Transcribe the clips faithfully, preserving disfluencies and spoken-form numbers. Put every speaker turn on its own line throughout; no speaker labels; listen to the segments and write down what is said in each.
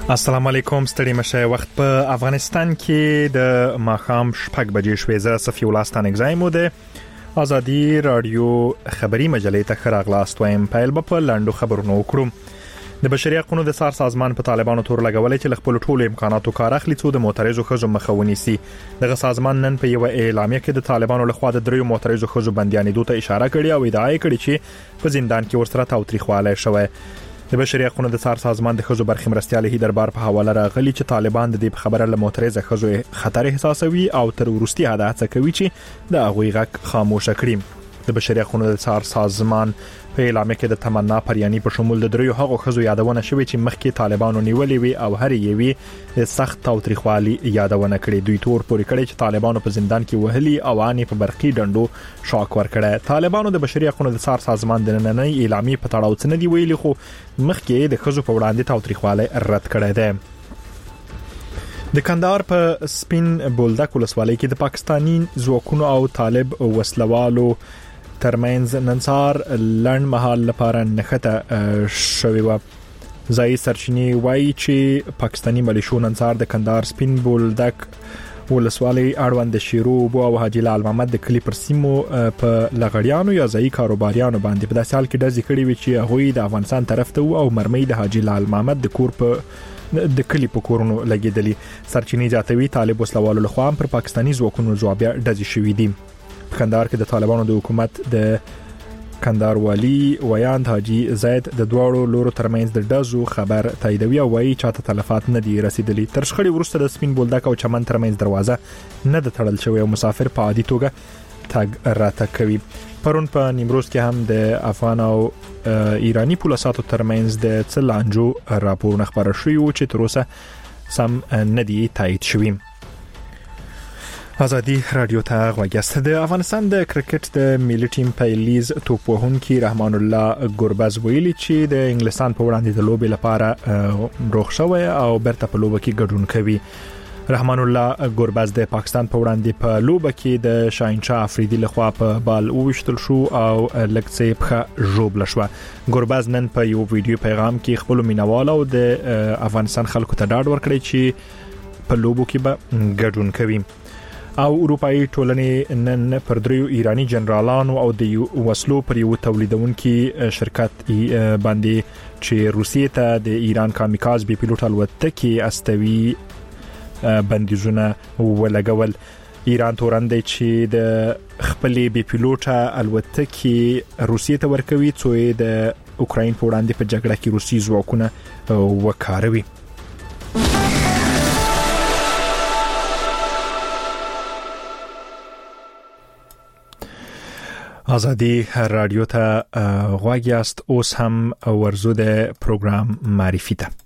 السلام علیکم، ستړي مشه. وخت په افغانستان کې د ماښام شپږ بجې شوې. زه صفي الله ستانګزای مو ده ازادي رادیو خبری مجلې ته خراغلاست وایم. پایل په لاندو خبرونو وکړو. د بشري حقوقو د سار سازمان په طالبانو تور لګولې چې خپل ټولو امکاناتو کار اخلي څو د معترضو خزو مخاوني سي. دغه سازمان نن په یو اعلامیه کې د طالبانو لخوا د دریو معترضو خزو بنديانېدو ته اشاره کړې او ادعا کړې چې په زندان کې ورسره تاوتریخواله شوی. د بشري حقوقو د سار سازمان د خزو برخې مرستيالي هي دربار په حواله راغلي چې طالبان د دې خبره له معترضه خزو خطر احساسوي او تر ورستي هداهڅه کوي چې د هغوی غږ خاموش کړي. د بشري حقوقو د سار سازمان په اعلامیه کې د تمنا پریانی په شمول د دریو هغو خزو یادونه شوې چې مخکې طالبانو نیولې وي او هر یوې سخت تاوتریخوالي یادونه کړې. دوی تور پورې کړي چې طالبانو په زندان کې وهلي او اني په برقي ډندو شاک ورکړه. طالبانو د بشري حقوقو د سار سازمان د نننۍ اعلامیه په تړاو څه نه دی ویلي، خو مخکې د خزو په وړاندې تاوتریخوالي رد کړی دی. د کندهار په سپین بولدک ولسوالۍ کې د پاکستانی ځواکونو او طالب وسلوالو ترمنځ ننسار لړن محل لپاره نخته شوی و. ځای سرچینی وایي چې پاکستانی ملیشو ننسار د کندهار سپین بولدک ولسوالۍ اړوند شیرو بو او حاجی لال محمد د کلی پر سیمو په لغړیانو یا ځای کاروباریانو باندې په داسې حال کې ډزې کړې وي چې هغوی د افغانستان طرف ته او مرمۍ د حاجی لال محمد د کور په د کلی په کورونو لګیدلې. سرچینی جاتوي طالب وسلوالو لخوا پر پاکستانی ځواکونو ځوابیا ډزې شوې دي. کندهار کې د طالبانو د حکومت د کندهار والی ویاند حاجی زید د دوړو لورو ترمنځ د ډزو خبر تاییدوي او وايي چې تلفات نه دي رسیدلي. تر شخړې وروسته د سپین بولدک او چمن ترمنځ دروازه نه د تړل شوی او مسافر په عادي توګه تګ راتګ کوي. پرون په نیمروز کې هم د افغان او ایرانی پولیساتو ترمنځ د څلانجو راپورونه خبره شوی و چې تر اوسه سم نه دي تایید شوی. ازادي رادیو ته غوږیاست. د افغانستان د کرکټ د ملي ټیم پیلیز توپ وهونکي رحمان الله ګوربز ویلي چې د انګلستان په وړاندې د لوبې لپاره روغ شوی او برته په لوبه کې ګډون کوي. رحمان الله ګوربز د پاکستان په وړاندې په لوبه کې د شاهینشاه افریدي لخوا په بال وشتل شو او لکڅه په جوړ لشو. ګوربز نن په یو ویډیو پیغام کې خپل مینوال او د افغانستان خلکو ته ډاډ ورکړی چې په لوبو کې به ګډون کوي. او اروپאי ټولنې نن پر دریو ایرانی جنرالانو او د وسلو پر یو تولیدونکو شرکت باندې چې روسیې ته د ایران کامیکاز بي پيلوټ الوتکې استوي بندیزونه ولګول. ایران تورندې چې د خپلې بي پيلوټ الوتکې روسیې ته ورکوي څو د اوکرين په وړاندې په جګړه کې روسي ځواکونه وکاروي. ازادي رادیو ته غواړیاست. اوس هم ورزو د پروګرام معرفي ته.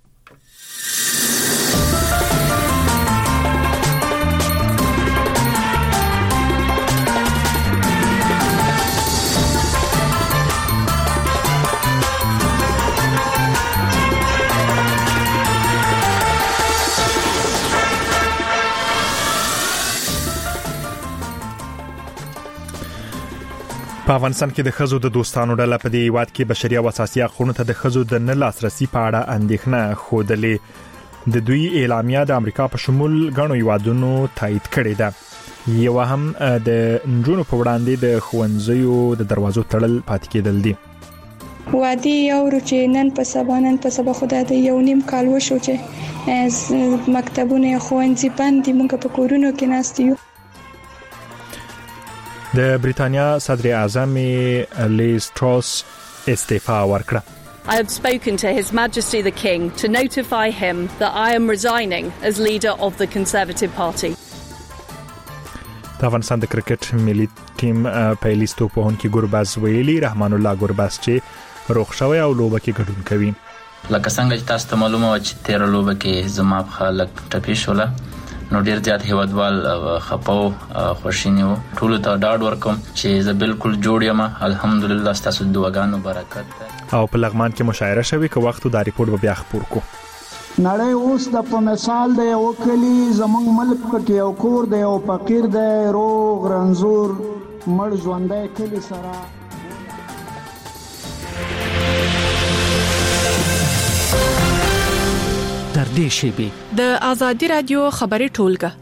په افغانستان کې د خزو د دوستانو ډله په دې واد کې بشري او اساسي حقوقو ته د خزو د نه لاسرسي په اړه اندېښنه خوده. د دوی اعلامیه د امریکا په شمول غنو یوادونو تایید کړې ده. یو هم د نجونو په وړاندې د خوندزیو د دروازو تړل پاتې کېدل دي.
وادي یو چې نن په سبا نن په سبا خدای د یو نیم کال وشو چې مکتبونه خوندزي باندې موږ په کورونو کې ناستیو.
د بریتانیا صدر اعظم لیز ټروس استعفا ورکړه.
I have spoken to His Majesty the King to notify him that I am resigning as leader of the Conservative Party.
د افغانستان د کرکټ ملي ټیم پیلیز توپ وهونکي ګوربز ویلي رحمان الله ګوربز چې روغ شوی او لوبه کې ګډون کوي.
لکه څنګه چې تاسو ته معلومه و چې تیر لوبه کې زما په خلک ټپي شوله، نو ډیر زیات هیوادوال خپاو خوشینیو. ټول ته ډاډ ورکوم چې زه بالکل جوړ یم، الحمدلله ستاسو د دعاګانو برکت.
او په لغمان کې مشاعره شوې که وخت دا ریپورت به بیا خپور کو.
نړۍ اوس د په مثال د یو کلی زمونږ ملک کې یو کور دی او فقیر دی، روغ رنځور مړ ژوندی کلی سره.
در نږدې شي.
د آزادي رادیو خبري ټولګه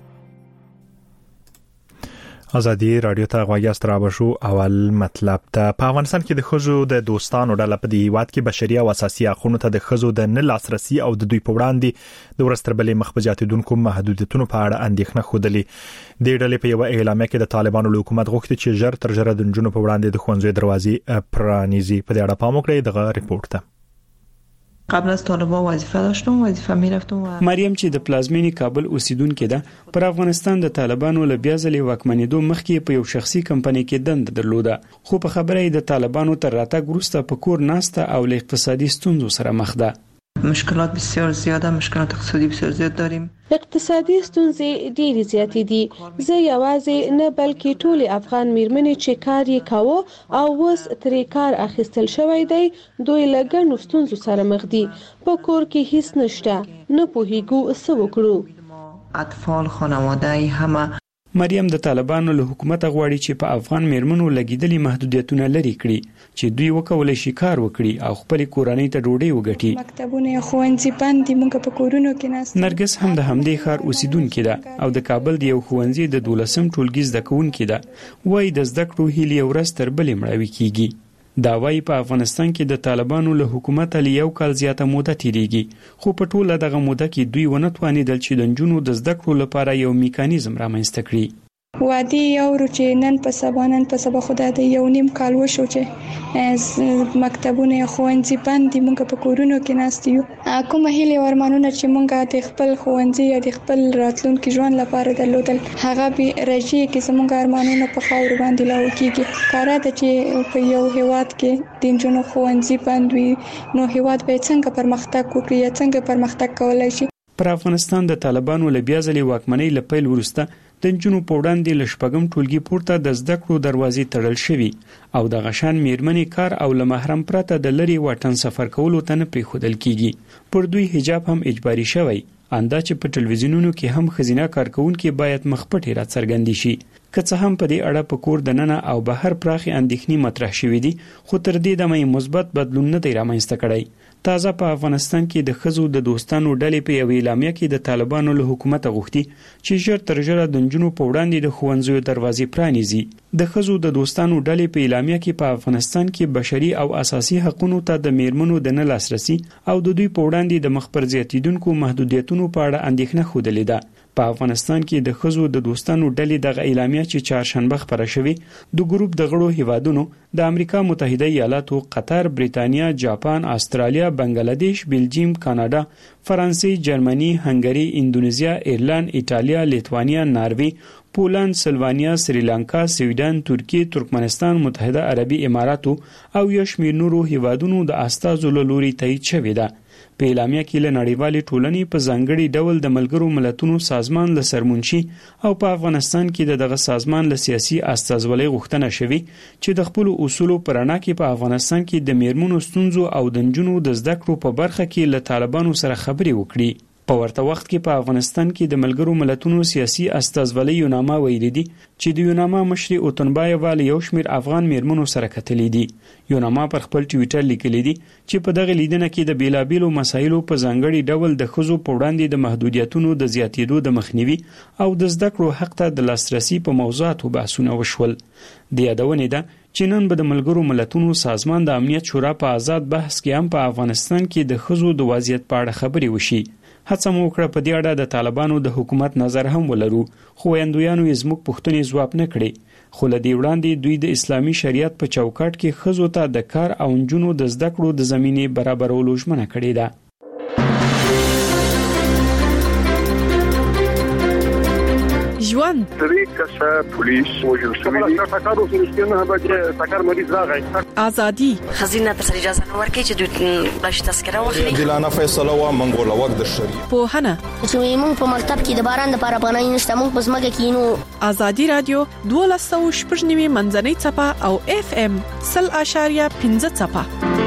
ازادي رادیو ته غواړی سترابه شو. اول مطلب ته په افغانستان کې د خزو د دوستانو ډله په دی هیواد کې بشري او اساسي حقوقو ته د خزو د نه لاسرسي او د دوی په وړاندې د ورستربلې مخبجاتیدونکو محدودیتونو په اړه اندېښنه خوده. د ډلې په یو اعلامیه کې د طالبانو له حکومت غوښتي چې ژر تر ژره د جنونو په وړاندې د ښوونځي دروازې پرانیزي. په دې اړه پام وکړئ دغه ریپورت ته.
قبل از طالبان وظیفه داشتم وظیفه میرفتم و
مریم چې د پلازمینی کابل اوسیدونکې ده پر افغانستان د طالبانو له بیا ځلې واکمنېدو مخکې په یو شخصي کمپنۍ کې دند درلوده، خو په خبره یې د طالبانو تر راتګ وروسته په کور ناسته او له اقتصادي ستونزو سره مخ ده.
مشکلات بسیار زیاده، مشکلات اقتصادي بسیار زیات داریم.
اقتصادي ستونزې ډېرې زیاتې دي. زه یوازې نه بلکې ټول افغان میرمنې چې کار یې کاوه او اوس ترې کار اخیستل شوی دی دوی له ګڼو ستونزو سره مخ دي. په کور کې هیڅ نشته، نه پوهیږو څه وکړو.
اطفال، خانواده همه.
مریم د طالبانو له حکومت غواړي چې په افغان میرمنو لګیدلي محدودیتونه لري کړي چې دوی وکولای شي کار وکړي او خپل کورنۍ ته ډوډۍ وګټي.
مکتبونه ښوونځي بند دي، موږ په کورونو کې ناست.
نرګس هم د همدې ښار اوسیدونکې ده او د کابل د یو ښوونځي د دولسم ټولګي زده کوونکې ده. وایي د زده کړو هیلې ورځ تر بلې مړاوي کیږي. دا وایي په افغانستان کې د طالبانو له حکومت له یو کال زیاته موده تیریږي، خو په ټوله دغه موده کې دوی ونه توانېدل چې د نجونو د زده کړو لپاره یو میکانیزم رامنځته کړي.
وادي یو چې نن په سبا نن په سبا خدای د یو نیم کال وشو چې مکتبونه ښوونځي بند دي، موږ په کورونو کې ناست یو. کومه هیله ورمانونه چې موږ د خپل ښوونځي یا د خپل راتلونکي ژوند لپاره درلودل هغه به راځي کې زموږ ارمانونه په خاور باندې لاو کیږي. کار ده چې په یو هیواد کې د جنونو ښوونځي بند وي نو هیواد به څنګه پرمختګ وکړي یا څنګه پرمختګ کولای شي.
پر افغانستان د طالبانو له بیا ځلې واکمنۍ له پیل وروسته د نجونو په وړاندې له شپږم ټولګي پورته د زده کړو دروازې تړل شوي او د غشان میرمنې کار او له محرم پرته د لرې واټن سفر کولو ته نه پرېښودل کیږي. پر دوی حجاب هم اجباري شوی، اندا چې په ټلویزیونونو کې هم ښځینه کارکونکي باید مخ پټې راڅرګندې شي. که څه هم په دې اړه په کور دننه او بهر پراخې اندېښنې مطرح شوې دي، خو تر دې دمه یې مثبت بدلون نه دی رامنځته کړی. تازه په افغانستان کې د ښځو د دوستانو ډلې په یوې اعلامیه کې د طالبانو له حکومته غوښتي چې ژر تر ژره د نجونو په وړاندې د ښوونځیو دروازې پرانیزي. د ښځو د دوستانو ډلې په اعلامیه کې په افغانستان کې بشري او اساسي حقوقو ته د میرمنو د نه لاسرسي او د دوی په وړاندې د مخ پر زیاتیدونکو محدودیتونو په اړه اندېښنه ښودلې ده. په افغانستان کې د ښځو د دوستانو ډلې دغه اعلامیه چې چهارشنبه خپره شوې د ګروپ د غړو هیوادونو د امریکا متحده ایالاتو، قطر، بریتانیا، جاپان، استرالیا، بنگلاديش، بلجیم، کاناډا، فرانسې، جرمني، هنګري، اندونیزیا، ایرلند، ایټالیا، لیتوانیا، ناروی، پولند، سلوانیا، سریلانکا، سویډن، ترکیه، ترکمنستان، متحده عربي اماراتو او یو شمېر نورو هیوادونو د استازو له لوري تایید شوې ده. په اعلامیه کې له نړیوالې ټولنې په ځانګړي ډول د ملګرو ملتونو سازمان له سرمنشي او په افغانستان کې د دغه سازمان له سیاسي استازولۍ غوښتنه شوې چې د خپل اصولو پر رڼا کې په افغانستان کې د میرمنو ستونزو او د نجونو د زده کړو په برخه کې له طالبانو سره خبرې وکړي. په ورته وخت کې په افغانستان کې د ملګرو ملتونو سیاسي استازولۍ یوناما ویلي دي چې د یوناما مشري اوتنبایوا له یو شمېر افغان میرمنو سره کتلې دي. یوناما پر خپل ټویټر لیکلي دي چې په دغه لیدنه کې د بیلابیلو مسایلو په ځانګړي ډول د ښځو په وړاندې د محدودیتونو د زیاتېدو د مخنیوي او د زده کړو حق ته د لاسرسي په موضوعاتو بحثونه وشول. د یادونې ده چې نن به د ملګرو ملتونو سازمان د امنیت شورا په آزاد بحث کې هم په افغانستان کې د ښځو د وضعیت په اړه خبرې وشي. هڅه مو وکړه په دې اړه د طالبانو د حکومت نظر هم ولرو، خو ویاندویانو یې زموږ پوښتنې ځواب نه کړې. خو له دې وړاندې دوی د اسلامي شریعت په چوکاټ کې ښځو ته د کار او نجونو د زده کړو د زمینې برابرولو ژمنه کړې ده.
ژوند
درې کسه پولیس وژل شوي دي. ټکر وسو نه به ټکر مریض راغی.
ازادي
خزینه تر اجازه نه ورکړي چې دوی بلش تذکره واخلي.
دلانه فیصله وا منګول وخت د شریعت
په هنه
چې موږ په مکتب کې د باران لپاره پناه نشته، موږ په سمګه کې نو.
ازادي رادیو دولسو شپږ منځنۍ چپه او اف ام سل اشاریه پنځه چپه.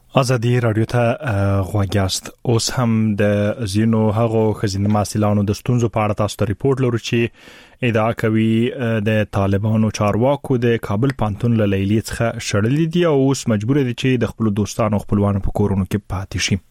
ازادي رادیو ته غوږیاست. اوس هم د زینو هغو خزینه محصلانو د ستونزو په اړه تاسو ته ریپورت لرو چې ادعا کوي د طالبانو چارواکو د کابل پانتون له لیلی څخه شړلې دي او اوس مجبور دي چې د خپل دوستانو خپلوانو په کورونو کې پاتې شي.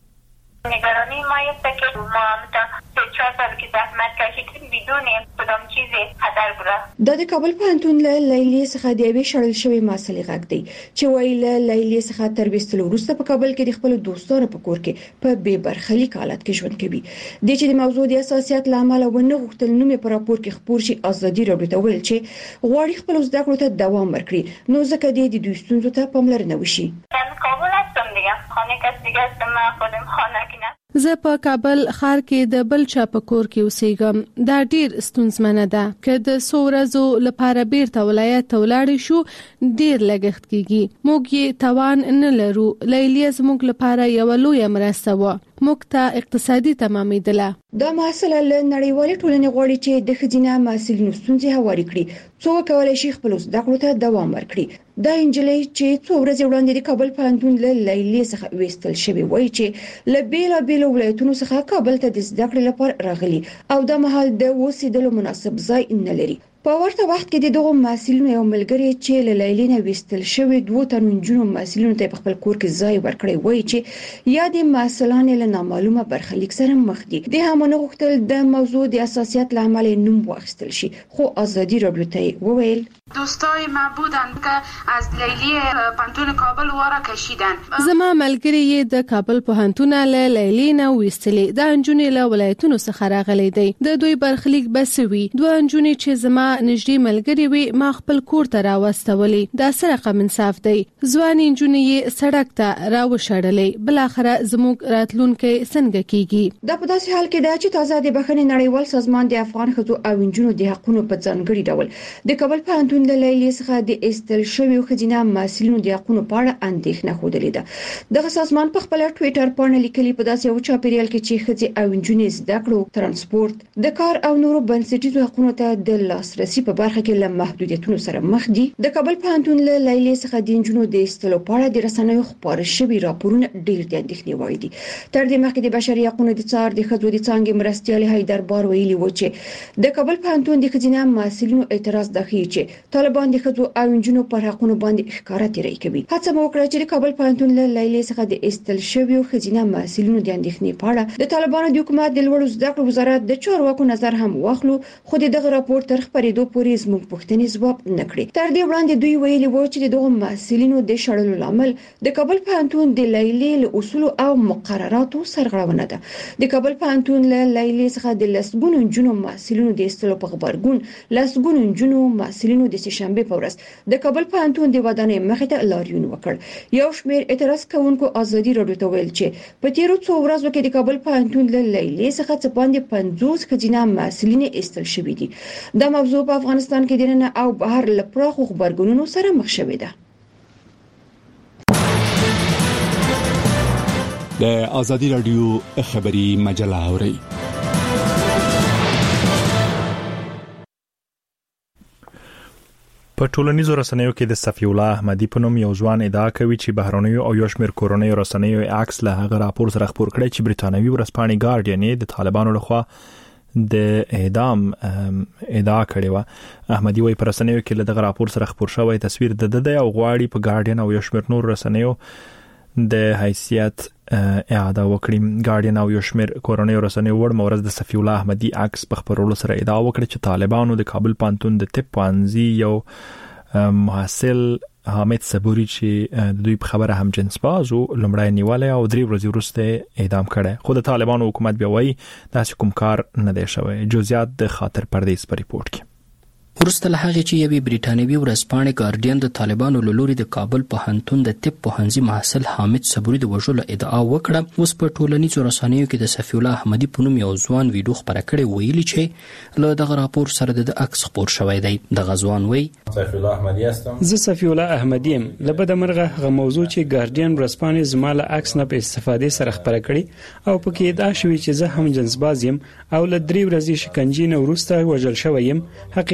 نگرانی ما است که ما هم سه چهار سال که زحمت کشیدیم بدون کدام چیزی هدر بره.
د کابل پانتون له لیلی څخه د یوې شړل شوی مسلې غږ دی چې ویل لیلی څخه تر بیستلو وروسته په کابل کې د خپل دوستانو په کور کې په بې برخلیک حالت کې ژوند کوي. د چې د موضوع د اساسیت لامل ونه غوښتل نوم په راپور کې خبر شي. ازادي راډیو ته ویل چې غواړي خپل زده کړو ته دوام ورکړي نو ځکه د دې دوستانو ته پاملرنه وشي.
کابل هستم دیگه خانه کس دیگه هستم من خودم خانه کې نه.
زه په کابل ښار کې د بل چا په کور کې اوسېږم. دا ډیر ستونزمنه ده که د څو ورځو لپاره بیرته ولایت ته ولاړ شو ډیر لګښت کیږي. موږ یې توان نه لرو. لیلی زموږ لپاره یو لوی مرسته و. موږ ته اقتصادي تمامیدله. دا مسله له نړیوالې ټولنې غواړي چې د خزینه مسلې ستونزې هواري کړي څو کولای شي خپل زده کړو ته دوام ورکړي. دا انجلۍ چې څو ورځې وړاندې د کابل پانتون له لیلی څخه وېستل شوی وایي چې له بیلا بیلا ولایتونو څخه کابل ته د زده کړې لپاره راغلي او د مهال د اوسېدلو مناسب ځای نه لري. په ورته وخت کې د دغو مسلونو یو ملګری چې له لیلی نه وېستل شوی دوه تنو جنو مسلونو ته په خپل کور کې ځای ورکړی وایي چې یا د مسلانه له نامعلومه برخلیک سره مخ دي. د همونه غوښتل د موضوع د اساسیت لامل نوم واخیستل شي خو ازادي راډیو ته وویل
دوستای ما بودن که از لیلی پانتون کابل واره کشیدن.
زما ملګری یې د کابل پوهنتون له لیلی نه وېستلې. د انجونې له ولایتونو څخه راغلي دي. د دوی برخلیک بسوي. دوه انجونې چې زما نږدې ملګری وي ما خپل کور ته راوستولې. دا سره رقم انصاف دی. ځوان انجونې یې سړک ته راوشړلې. بل اخره زموږ راتلونکي څنګه کیږي؟ دا په داسې حال کې ده چې تازه د بخښنې نړیوال سازمان د افغان ښځو او انجونو د حقوقو په ځانګړي ډول د کابل پوهنتون د لیلی څخه د استل شوی خزینه مسلونو د حقوقو په اړه اندېښنه خوده لیده. دغه سازمان په خپل ټوئیټر باندې لیکلي په داسې یو چاپیریال کې چې خزي او انجونې زده کړو ترانسپورت د کار او نورو بنسټیزو حقوقو ته د لاسرسي په برخه کې له محدودیتونو سره مخ دي. د کابل پوهنتون له لیلی څخه د انجونو د استلو په اړه د رسنیو خبرونه شوي راپورونه ډیر د اندېښنې وړ دي. تر دې مخکې د بشري حقوقو د څار د خځو د څنګه مرستيال حیدر بار ویلي و چې د کابل پوهنتون د خزینه مسلونو اعتراض دخی چې طالبان د خځو او انجونو پر حقوقو باندې ښکارا تیری کوي. هڅه مو وکړه چې د کابل پوهنتون له لیلی څخه د استل شوی خزینه مسلونو د اندېښنې په اړه د طالبانو د حکومت د لوړو زده کړو وزارت د چارواکو نظر هم واخلو خو دغه راپور تر خبرېدو پورې زموږ پوښتنې ځواب نه کړې. تر دې وړاندې دوی ویلي و چې دغه مسلینو د شړلو لامل د کابل پوهنتون د لیلی له اصول او مقرراتو سرغړونه ده. د کابل پوهنتون له لیلی څخه د لسګونو جنو مسلینو د استلو په خبرګون لسګونو جنو مسلینو د شنبه په ورځ د کابل پوهنتون د ودانۍ مخې ته لاریون وکړ. یو شمېر اعتراض کوونکو ازادي راډیو ته ویل چې په تیرو څو ورځو کې د کابل پوهنتون له لیلی څخه څه باندې پنځوس خزینه مسلین استل شوې دي. دا موضوع په افغانستان کې دننه او بهر له پراخو خبرګونونو سره مخ شوې ده.
د ازادي راډیو خبري مجله اوري.
په ټولنیزو رسنیو کې د صفی الله احمدی په نوم یو ځوان ادعا کوي چې بهرنیو او یو شمېر کورنیو رسنیو عکس له هغه راپور سره خبر کړی چې بریتانوي ورځپاڼې ګارډین د طالبانو لخوا د اعدام ادعا کړې و. احمدی وايي پر رسنیو کې له دغه راپور سره خبر شوی تصویر د د او غواړي په ګارډین او یو شمېر نور رسنیو د حیثیت اعاده وکړي. ګارډین او یو شمېر کورنیو رسنیو وړ مورز د صفی الله احمدی عکس په خبرولو سره ادعا وکړه چې طالبانو د کابل پانتون د طب پوهنځي یو محصل حامد صبوري چې د دوی په خبره هم جنس بازو لمړی نیولې او درې ورځې وروسته اعدام کړي. خو د طالبانو حکومت بیا وایي داسې کوم کار نه دی شوی. جزئیات د خاطر پردیس په ریپورت کې.
ورسته له هغې چې یوې بریټانوي ورځپاڼې ګارډین د طالبانو له لوري د کابل پوهنتون د طب پوهنځي محصل حامد صبوري د وژلو ادعا وکړه. اوس په ټولنیزو رسنیو کې د صفی الله احمدی په نوم یو ځوان ویډیو خپره کړې ویلي چې له دغه راپور سره د عکس خپور شوی دی. دغه ځوان وایي
صفی الله احمدی هستم. زه صفی الله احمدی یم. له بده مرغه هغه موضوع چې ګارډین ورځپاڼې زما له عکس نه په استفادې سره خپره کړې او پکې ادعا شوې چې زه هم جنسباز یم او له درې ورځې شکنجې نه وروسته وژل شوی یم حقیقت نه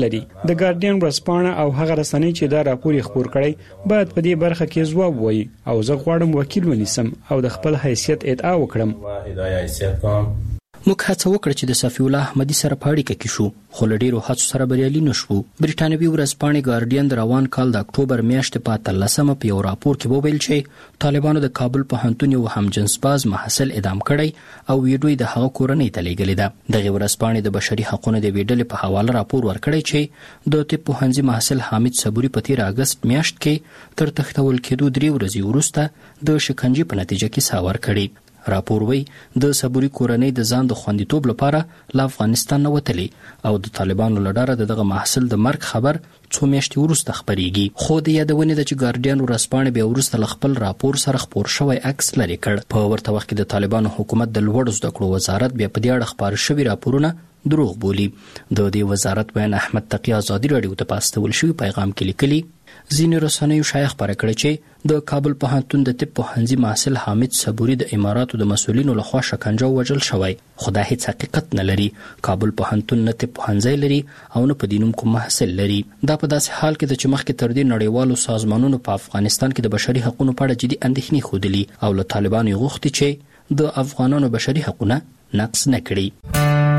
لري. د ګارډین ورځپاڼه او هغه رسنۍ چې دا راپور خپور کړي باید په دې برخه کې ځواب وایي او زه غواړم وکیل ونیسم او د خپل حیثیت ادعا وکړم.
موږ هڅه وکړه چې د صفی الله احمدي سره په اړیکه کې شو خو له ډیرو هڅو سره بریالي نشو. بریټانوي ورځپاڼې ګارډین د روان کال د اکتوبر میاشتې په اتلسمه په یو راپور کې وویل چې طالبانو د کابل پوهنتون یو همجنسباز محصل اعدام کړی او ویډیو د هغه کورنۍ ته لیږلې ده. دغه ورځپاڼې د بشري حقوقو د ویډیو په حواله راپور ورکړی چې د طب پوهنځي محصل حامد صبوري په تیر اگست میاشت کې تر تختول کېدو درې ورځې وروسته د شکنجې په نتیجه کې ساور کړی. راپور وی د صبوري کورنۍ د ځان د خوندیتوب لپاره له افغانستان نه وتلی او د طالبانو له ډاره دغه محصل د مرګ خبر څو میاشتې وروسته خبرېږي. خو د یادونې ده چې ګارډین ورځپاڼې بیا وروسته له خپل راپور سره خپور شوی عکس لرې کړ. په ورته وخت کې د طالبانو حکومت د لوړو زده کړو وزارت بیا په دې اړه خپاره شوي راپورونه دروغ بولي. د دې وزارت ویان احمد تقی ازادي راډیو ته په استول شوي پیغام کې لیکلي ځینې رسنیو شایع خپاره کړې چې د کابل پوهنتون د طب پوهنځي محصل حامد صبوري د اماراتو د مسؤلینو لخوا شکنجه وژل شوی خو دا هیڅ حقیقت نه لري. کابل پوهنتون نه طب پوهنځی لري او نه په دینوم کوم محصل لري. دا په داسې حال کې ده چې مخکې تر دې نړیوالو سازمانونو په افغانستان کې د بشري حقوقو په اړه جدي اندېښنې ښودلي او له طالبانو یې غوښتي چې د افغانانو بشري حقوقونه نقض نه کړي.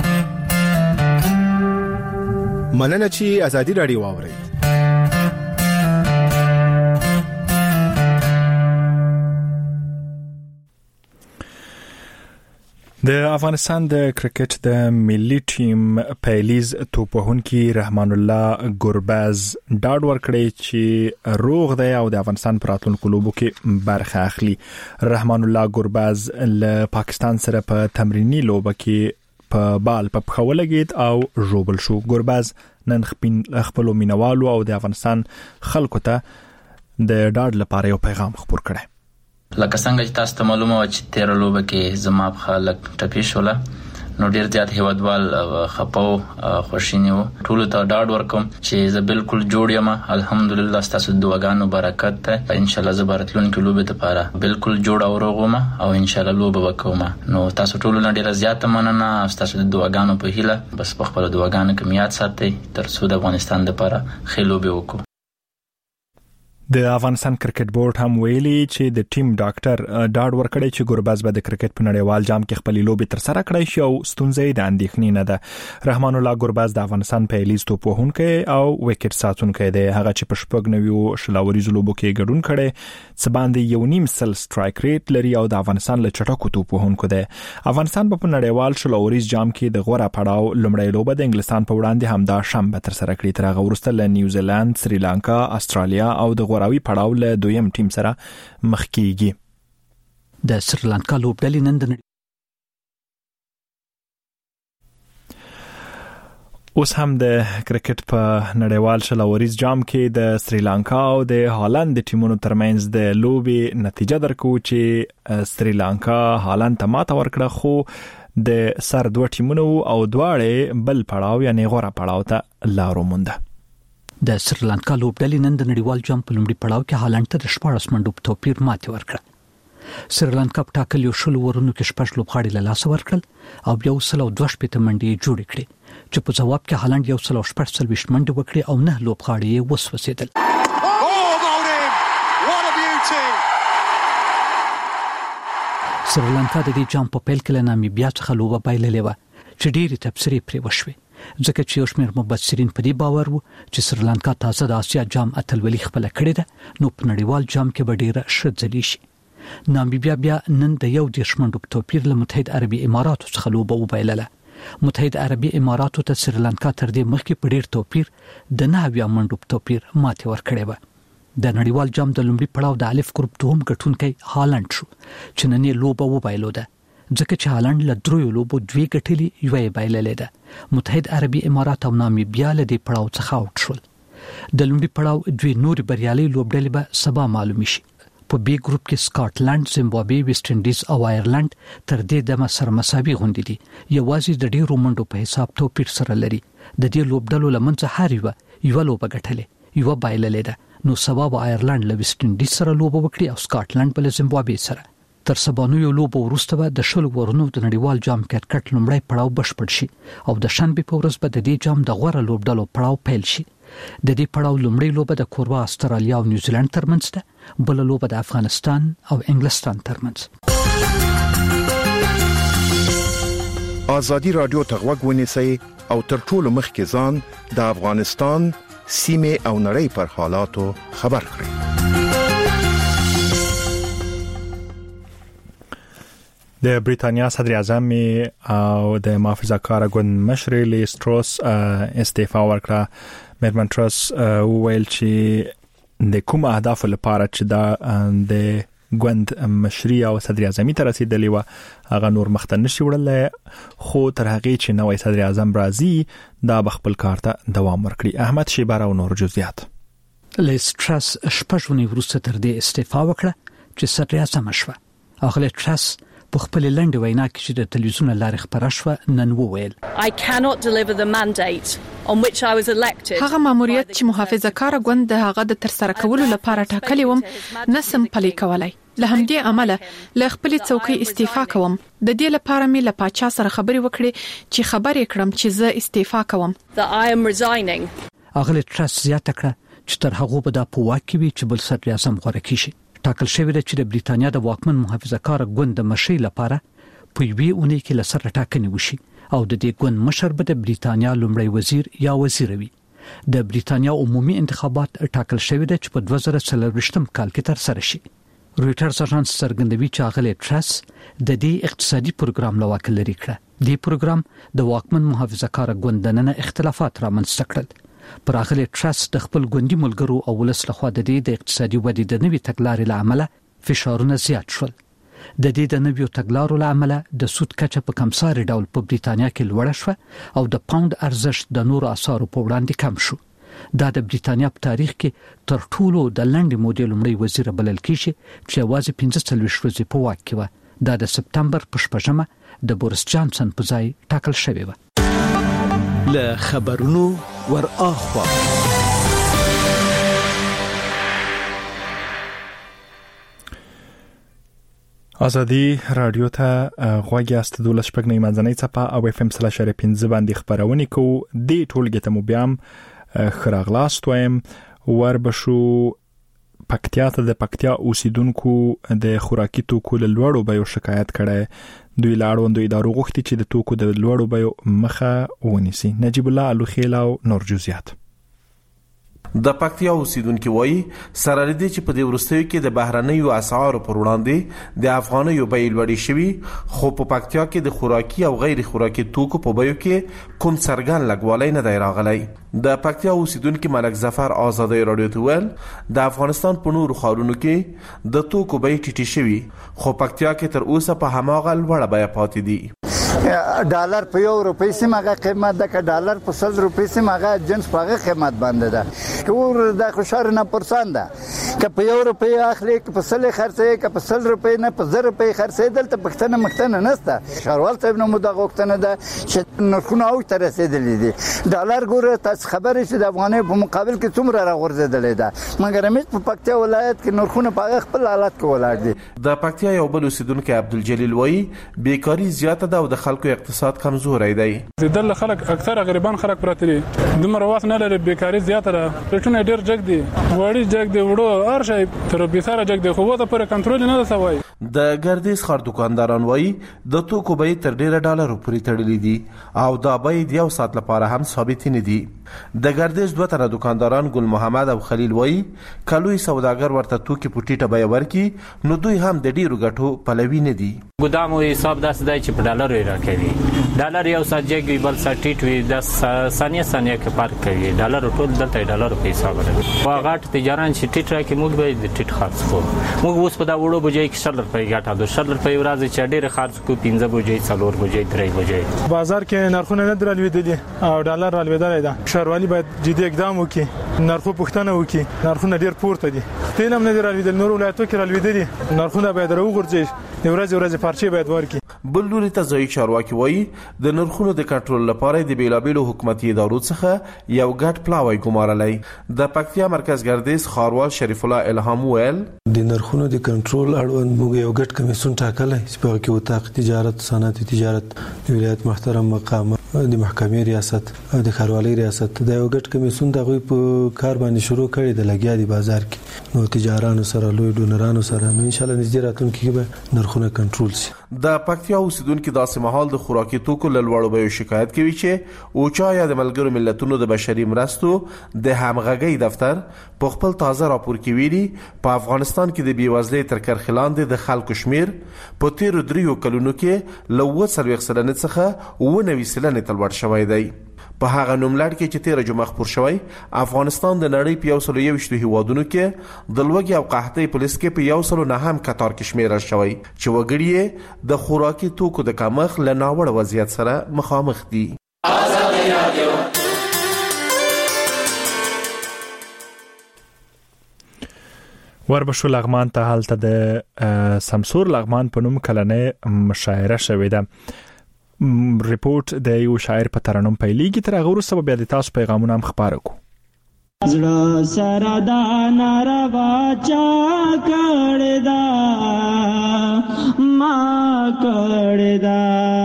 مننه چې ازادي راډیو واورئ. د افغانستان د کرکټ د ملي ټیم پیلیز توپوهونکي رحمان الله ګورباز ډاډ ورکړی چې روغ دی او د افغانستان پر راتلونکو لوبو کې برخه اخلي. رحمان الله ګورباز له پاکستان سره په تمرینی لوبه کې په بال په پښه ولګید او ژوبل شو. ګورباز نن خپل مینوالو او د افغانستان خلکو ته د ډاډ لپاره یو پیغام خپور کړی.
لکه څنګه چې تاسو ته معلومه و چې تیر لوبه کې زما په خلک ټپي شوله نو ډیر زیات هیوادوال خپاو خوشینی وو. ټول ته ډاډ ورکوم چې زه بالکل جوړ یم. الحمدلله ستاسو د دعاګانو برکت ته ان شاء الله زه براتلونکو لوبه لپاره بالکل جوړ او روغم او ان شاء الله لوبه وکوم. نو تاسو ټول نه ډیر زیات مننه ستاسو د دعاګانو په هیله بس په خپل دعاګانو کې میاد ساتئ تر څو د افغانستان لپاره ښه لوبه وکړو.
د افغانستان کرکټ بورډ هم ویلي چې د ټیم ډاکټر ډاډ ورکړی چې ګورباز به د کرکټ په نړیوال جام کې خپل لوبي تر سره کړی شي او ستونزې د اندېښنې نه ده. رحمان الله ګورباز د افغانستان پیلیز توپوهونکی او وکټ ساتونکی دی. هغه چې په شپږ نوي شلاوريزو لوبو کې ګډون کړي څه باندې یو نیم سل سټرایک ریټ لري او د افغانستان له چټکو توپوهونکو دی. افغانستان په نړیوال شلاوريز جام کې د غوړه پړاو لومړی لوبه د انګلستان په وړاندې همدا شنبه تر سره کړې. تر هغه وروسته له نیوزیلند، سریلانکا، استرالیا او د غوراوي پړاو له دویم ټیم سره مخ کیږي.
د سریلانکا لوبډلې نن د
اوس هم د کرکټ په نړیوال شلاوريز جام کې د سریلانکا او د هالند د ټیمونو ترمنځ د لوبې نتیجه درکو چې سریلانکا هالند ته ماته ورکړه خو د سر دوه ټیمونو او دواړه بل پړاو یعنی غوړه پړاو ته لارو مونده.
د سریلانکا لوبډلې نن د نړیوال جام په لومړي پړاو کې هالند ته د شپاړس منډو په توپیر ماتې ورکړه. سریلانکا په ټاکلي شلو ورونو کې شپږ لوبغاړي له لاسه ورکړل او یو سل او دوه شپېته منډې جوړې کړې چې په جواب کې هالند یو سل او شپږ څلوېښت منډې وکړې او نه لوبغاړي یې وسوځېدل. سریلانکا د دې جام په پیل کې له نامیبیا څخه لوبه بایللې وه چې ډېرې تبصرې پرې وشوې ځکه چې یو شمېر مبصرین په دې باور وو چې سریلانکا تازه د آسیا جام اتلولي خپله کړې ده نو په نړیوال جام کې به ډېره ښه ځلې شي. نامیبیا بیا نن د یو دېرش منډو په توپیر له متحد عربي اماراتو څخه لوبه وبایلله. متحد عربي اماراتو ته سریلانکا تر دې مخکې په ډېر توپیر د نهه اویا منډو په توپیر ماتې ورکړې وه. د نړیوال جام د لومړي پړاو د الف ګروپ دوهم ګټونکی هالند شو چې نن یې لوبه وبایلوده ځکه چې هالند له دریو لوبو دوی ګټلې یوه یې بایللې ده. متحد عربي امارات او نامیبیا له دې پړاو څخه اوټ شول. د لومړي پړاو دوی نورې بریالۍ لوبډلې به سبا معلومې شي. په بي ګروپ کې سکاټلند، زیمبابوې، ویسټ انډیز او آیرلند تر دې دمه سره مساوي غونډې دي. یوازې د ډېرو منډو په حساب توپیر سره لري. د دې لوبډلو له منځه هر یوه یوه لوبه ګټلې یوه بایللې ده. نو سبا به آیرلند له ویسټ انډیز سره لوبه وکړي او سکاټلند به له زیمبابوې سره. تر سبانیو لوبو وروسته به د شلو ورونو د نړیوال جام کرکټ لومړی پړاو بشپړ شي او د شنبه په ورځ به د دې جام د غوړه لوبډلو پړاو پیل شي. د دې پړاو لومړی لوبه د کوربه استرالیا او نیوزیلند ترمنځ ده، بل لوبه د افغانستان او انګلستان ترمنځ.
ازادي رادیو ته غوږ ونیسئ او تر ټولو مخکې ځان د افغانستان سیمه او نړۍ پر حالاتو خبر کړئ.
د بریتانیا صدر اعظم او د محافظه کار ګوند مشر لیز ټروس استعفا ورکړه. میرمن ټروس وویل چې د کوم اهداف لپاره چې دا د ګوند مشري او صدر اعظمي ته رسیدلی و هغه نور مخته نشي وړلای، خو تر هغه چې نوې صدر اعظم راځي دا بخپل کار ته دوام ورکړي. احمد شیبر او نور جزئیات.
لیز ټروس شپږونی وروسته تر دې استعفا وکړه چې صدر اعظم شوه. اغله ټروس په خپل لنډ وینا کې چې د تلویزیون لارې خبره شوه نن وویل
I cannot deliver the mandate on which I was elected.
هغه ماموریت چې محافظه کار ګوند د هغه د تر سره کولو لپاره ټاکلی وم نسم پلي کولای. له همدې عمله له خپل څوکۍ استعفا کوم. د دې لپاره مې له پاچا سره خبرې وکړې چې خبرې کړم چې زه استعفا کوم.
That I am resigning.
اغله ټروس زیاته کړه چې تر هغه به دا په واکې وي چې بل صدر اعظم غوړه کیږي. ټاکل شوی دی چې د بریتانیا د واکمن محافظه کار ګوند د مشرۍ لپاره په یوې اونۍ کې لسر ټاکنې وشي او د دې ګوند مشر به د بریتانیا لومړی وزیر یا وزیر وي. د بریتانیا عمومي انتخابات ټاکل شوی دی چې په دوه زره څلرویشتم کال کې تر سره شي. رويټرز اژانس څرګندوي چې هغه ټروس د دې اقتصادي پروګرام لواک لري کړ. دې پروګرام د واکمن محافظه کار ګوند دننه اختلافات رامنځته کړل. پر هغه ټروس د خپل ګوندي ملګرو او ولس لخوا د دې د اقتصادي ودې د نوي تګلارې لامل فشارونه زیات شول. د دې د نویو تګلارو لامل د سود کچه په کمساري ډول په بریتانیا کې لوړه شوه او د پاوند ارزښت د نورو اسعارو په وړاندې کم شو. دا د بریتانیا په تاریخ کې تر ټولو د لنډ موډل لومړی وزیر بلل کیږي چې واځي پنځه څلوېښت ورځې په واک کې و. دا د سپتمبر په شپږمه د بوریس جانسن په ځای ټاکل شوی و.
له خبرونو ور اخوا
ازادي رادیو ته غوږی است دولس شپږ نه منځنۍ صفه او اف ام سلاش پنځه باندې خبرونه کو دی ټولګه ته مو بیا خراغلاست وایم ور بشو پکتیا ته د پکتیا اوسیدونکو د خوراکي توکو لوړو بیو شکایت کړي. دوی لاړوندو ادارو غوښتي چې د توکو د لوړو بیو مخه ونیسي. نجیب الله الوخیل او نور جزئیات.
د پکتیا اوسیدونکو وایي سره لري چې په دې ورستیو کې د بهرنیو اسعارو پر وړاندې د افغانیو بیې لوړې شوي، خو په پکتیا کې د خوراکي او غیر خوراکي توکو په بیو کې کوم څرګند لګوالۍ نه دی راغلی. د پکتیا اوسیدونکو ملک ظفر آزادي رادیو ته ویل د افغانستان په نورو ښارونو کې د توکو بیې ټیټې شوي، خو پکتیا کې تر اوسه په هماغه لوړه بیه پاتې دي.
ډالر په یو روپۍ سیمه قیمت ده، که ډالر په سل روپۍ سیمه جنس په هغه قیمت باندې ده. کور د خوشار نه پرسان ده، که په یو روپۍ اخلي که په سل خرڅي که په سل روپۍ نه په زر روپۍ خرڅي. دلته پښتنه مختنه نشته. شاروال صاحب نو مدغه وختنه ده چې نرخونه او تر رسیدلې دي. ډالر ګوره تاسو خبرې چې د افغانۍ په مقابل کې څومره راغورځېدلې ده، مګر مې په پکتیا ولایت کې نرخونه په خپل حالت کې ولاړ دي.
د پکتیا یو بل اوسیدونکو عبدالجلیل وایي بیکاری زیاته ده او د خلکو اقتصاد کمزوري دی.
دل خلک اکثر غریبان خلک پراته دي، دومره وخت نه لري، بیکاری زیاته ده، پټونه ډیر جګ دي، وړي جګ دي، وړو هر شي تر بیساره جګ دي، خو وته پر کنټرول نه ده سوای.
د ګردیز خار دکانداران وایي د توکو بیې تر ډیره ډالرو پورې تړلې دي او دا بیې د یو سات لپاره هم ثابت نه دي. د ګردیز دوه تنه دکانداران ګل محمد او خلیل وایي کلوې سوداګر ورته توکي په ټیټه بیه ورکي نو دوی هم د ډیرو ګټو پلوي نه دي.
ګدامو حساب داس دی چې په ډالر راکوي، ډالر یو سات جګ بل سات ټیټ وي، د ثانیه ثانیه کې فرق کوي. ډالر ټول دلته ډالر په حساب لري. واغټ تجاران چې ټیټ راکې موږ به د ټیټ خرڅ کوو. موږ اوس په دا وړو بجې کې شل روپۍ ګټه ده، شل روپۍ ورځ چې ډېر خرڅ کوو، پنځه بجې څلور بجې درې بجې.
بازار کې نرخونه نه درلوېدلي او ډالر رالوېدلی ده. ښاروالي باید جدي اقدام وکړي، نرخو پوښتنه وکړي. نرخونه ډېر پورته دي. تیل هم نه درالویدل، نور ولایتو کې رالویدلي، نرخونه باید راوغورځي، د ورځې ورځې پارچې باید ورکړي.
بل لوري ته ځایي چارواکي وایي د نرخونو د کنټرول لپاره د بیلابیلو حکومتي ادارو څخه یو ګډ پلاوی ګمارلی. د پکتیا مرکز ګردیز ښاروال شریف الله الهام ویل
د نرخونو د کنټرول اړوند موږ یو ګډ کمیسیون ټاکلی چې په هغه کې وطاق تجارت، صنعت تجارت، د ولایت محترم مقام، د محکمې ریاست او د ښاروالۍ ریاست دا یو ګډ کمیسیون د هغوی په کار باندې شروع کړی د لګیا دی بازار کې، نو تجارانو سره لوی ډونرانو سره نو انشاءالله نږدې راتلونکي کې به نرخونه کنټرول شي.
د پکتیا اوسیدونکو داسې مهال د خوراکي توکو له لوړو بیو شکایت کوي چې اوچا یا د ملګرو ملتونو د بشري مرستو د همغږۍ دفتر په خپل تازه راپور کې ویلي په افغانستان کې د بېوزلۍ تر کرښې لاندې د خلکو شمیر په تیرو دریو کلونو کې له اووه څلوېښت سلنې څخه اووه نوي سلنې ته لوړ شوی دی. په هغه نوملړ کې چې تیره جمعه خپور شوی، افغانستان د نړۍ په یو سلو یویشتو هیوادونو کې د لوږې او قحطۍ په لیست کې په یو سلو نهم کتار کې شمیرل شوی چې وګړي یې د خوراکي توکو د کمښت له ناوړه وضعیت سره مخامخ دي.
وربشو لغمان ته هلته د سمسور لغمان په نوم کلنۍ مشاعره شوې ده. ریپورت د یو شاعر په ترنم پیلېږي، تر هغه وروسته بیا د تاسو پیغامونه هم خپاره کړو.
زړه سره دا ناروا چا کړی دا ما کړی دا.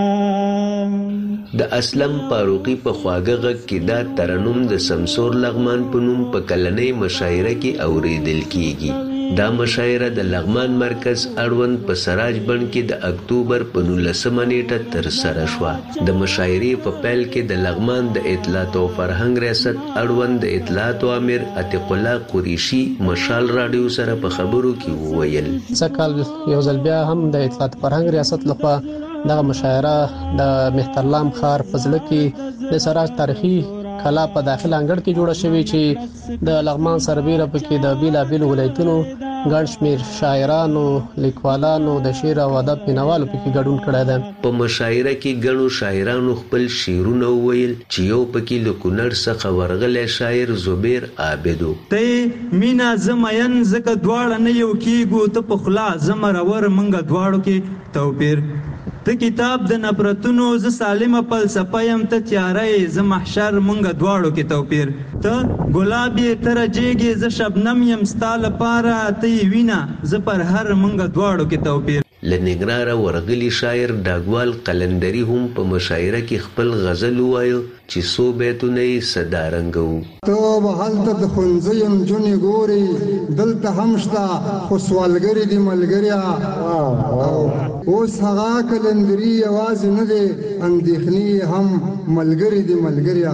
د اسلم فاروقي په خواږه غږ کې دا ترنم د سمسور لغمان په نوم په کلنۍ مشاعره کې اوریدل کیږي. دا مشاعره د لغمان مرکز اړوند په سراج بڼ کې د اکتوبر په نولسمه نیټه تر سره شوه. د مشاعرې په پیل کې د لغمان د اطلاعات او فرهنګ ریاست اړوند د اطلاعات امیر عتیق الله قریشي مشال رادیو سره په خبرو کې وویل
ځکه یو ځل بیا هم د اطلاعات فرهنګ ریاست لخوا دغه مشاعره د مهترلام ښار په زړه کې د سراج تاریخي کلا په داخل انګړ کې جوړه شوې چې د لغمان سربېره پکې د بیلابیلو ولایتونو ګڼ شمېر شاعرانو، لیکوالانو، د شعر او ادب مینوالو پکې ګډون کړی دی.
په مشاعره کې ګڼو شاعرانو خپل شعرونه وویل چې یو پکې له کونړ څخه ورغلی شاعر زبیر عابدو
ته مینا زمین زکه دواړه نه یو کېږو، ته په خوله زمرور منګه دواړو کې توپیر. ته کتاب د نفرتونو ز سالمه فلسفه یم، ته تیارې ز محشر مونږ دواړو کې توپیر. ته ګلاب یې تر جېږې ز شبنم یم ستا لپاره، ته یې وینه ز پر هر مونږ دواړو کې توپیر.
له نګراره ورغلي شاعر ډاګوال قلندري هم په مشاعره کې خپل غزل ووایو چې څو بیتونه یې صدارنګه وو.
ته به هلته د ښوونځیو نجونې ګورې، دلته هم شته خو سوالګرې دي ملګریا. اوس هغه قلندري یوازې نه دی، اندېښنې هم ملګرې دي ملګریا.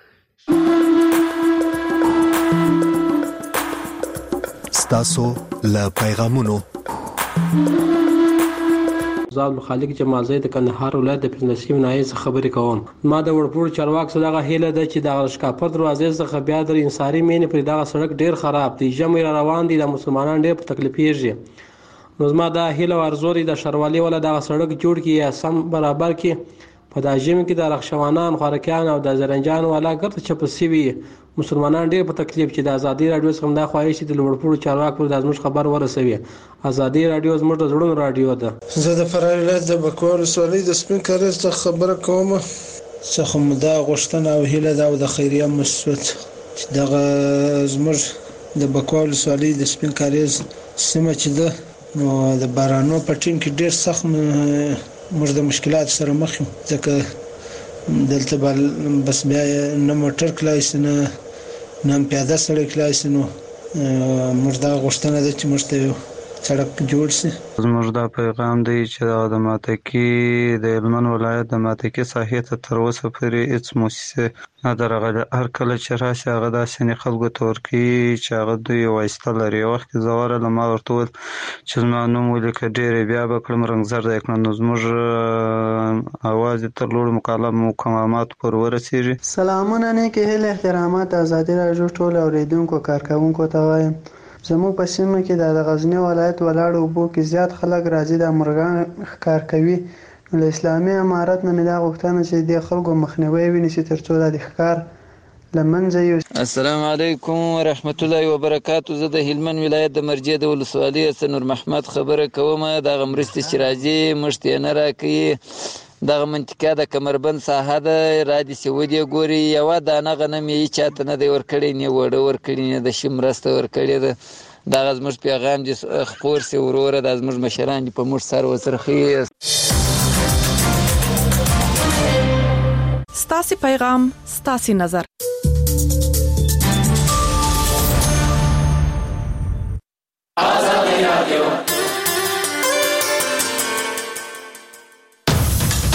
ستاسو له پیغامونو
زاد مخالک جمال زید د کندهار ولایت د پنځلسیم نایز خبرې کوم. ما د وړپور چارواک سره دغه هیله ده چې د شکاپر دروازې څخه بیا د انصاري مینې پر دغه سړک ډیر خراب دی، جمع را روان دي، د مسلمانان ډیر په تکلیفېږي. نو زما د هیله او ارزو دی د شروالي ولا دغه سړک جوړ کړي یا سم برابر کړي. په دا ژمي کې د رخشوانان، خوارکیان او د زرنجان والا ګرځ چپ سوي مسلمانان ډیر په تکلیف چې د ازادي رادیو څخه دا خواهش دي لوړپور چارواک پر د ازمش خبر ورسوي. ازادي رادیو زموږ د زړونو رادیو ده.
زه د فرار ولایت د بکوال ولسوالۍ د سپین کاریز څخه خبره کوم. څخه مدا غوښتنه او هیله ده او د خیریه مسعود چې دغه زموږ د بکوال ولسوالۍ د سپین کاریز سیمه چې ده نو د بارانو په ټیم کې ډیر سخت موږ د مشکلات سره مخ یو، ځکه دلته بس بیا نه موټر کلای شي نه نه پیاده سړی کلای شي. نو موږ دا غوښتنه ده چې موږ ته سړک جوړ شي.
زموږ دا پیغام دی چې د ماتکي د هلمند ولایت د ماتکي ساحې ته تر اوسه پورې هېڅ موسسه نه ده راغلې. هر کله چې راشي هغه داسې خلکو ته ورکوي چې هغه دوی وایسته لري. یو وخت کې زه ورغلم، ما ورته وویل چې زما نوم ولیکه، ډېرې بیا به کړم رنګزرده یې کړم. نو زموږ اواز یې تر لوړو مقاماتو پورې ورسېږي.
سلامونه، نیکې هیلې، احترامات ازادي راډیو ټولو اورېدونکو کارکوونکو ته وایم. زموږ په سیمه کې د غزنی ولایت ولاړو اوبو کې زیات خلک راځي د مرغان ښکار کوي. له اسلامي امارت نه مې دا غوښتنه چې د خلکو مخنیوی ونیسي تر څو د ښکار لمنځه یو.
السلام علیکم ورحمت الله وبرکاتو. زه د هلمند ولایت د مرجې د ولسوالۍ څخه نور محمد خبره کوم. د غمرستي چې راځي مشت نه راکې دغه منطقه د کمربند ساحه ده را دي سعودي ګوري یو دانه غنم یې چاته نه دی ورکړی نه وړه ورکړی نه د شمرسته ورکړی ده. دا زموږ پیغام دې خپور سي وروره د زموږ مشران په موږ سر وسرخي.
ستاسي پیغام ستاسي نظر.